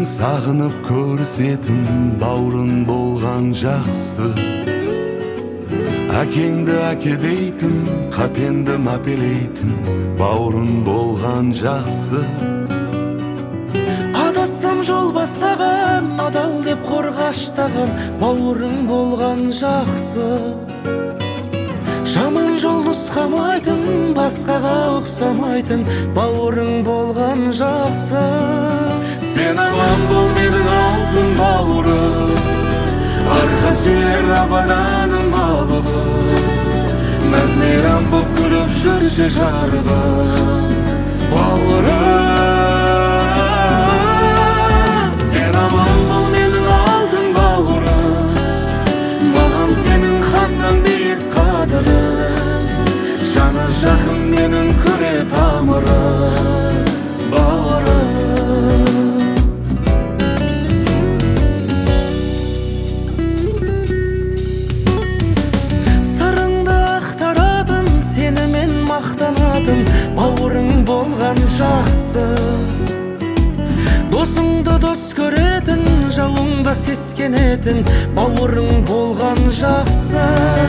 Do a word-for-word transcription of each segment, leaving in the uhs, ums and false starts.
сағынып көрсетін бауырын болған жақсы. Әкеңді әке дейтін, қатенді мәпелейтін бауырын болған жақсы. Адассам жол бастаған, адал деп қорғаштаған бауырың болған жақсы. Жаман жол нұсқамайтын, басқаға ұқсамайтын бауырың болған жақсы. Сен аман бол менің алтын бауырым, арқа сүйер абаданым алыбым, мәз-мейрам боп күліп жүрші жарығым бауырым. Сен аман бол менің алтын бауырым, маған сенің ханнан биік қадірім, жаны жақын менің күре тамырым бауырым. Бауырың болған жақсы. Досыңды дос көретін, жауыңда сескенетін бауырың болған жақсы.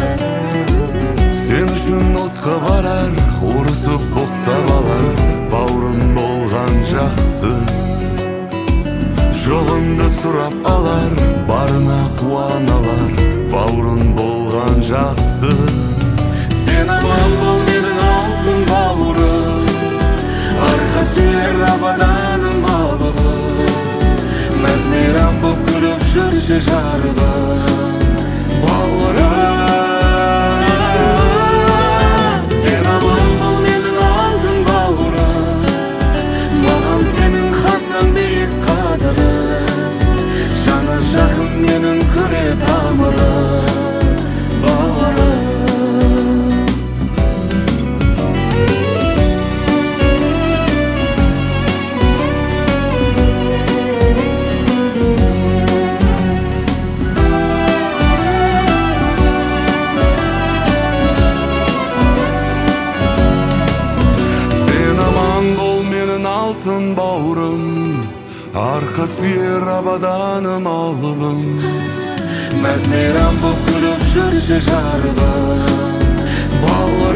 Сен үшін отқа барар, ұрысып боқтап алар бауырың болған жақсы. Жоғыңды сұрап алар, барына қуаналар бауырың болған жақсы. Сен аман бол менің алтын бауырым, арқа сүйер абаданым алыбым, мәз-мейрам боп күліп жүрші жарығым бауырым. Сен аман бол менің алтын бауырым, маған сенің ханнан биік қадірім, жаны жақын менің күре тамырым бауырым. Алтын бауырым, арқа сүйер абаданым алыбым, мәз-мейрам боп күліп жүрші жарығым бауырым.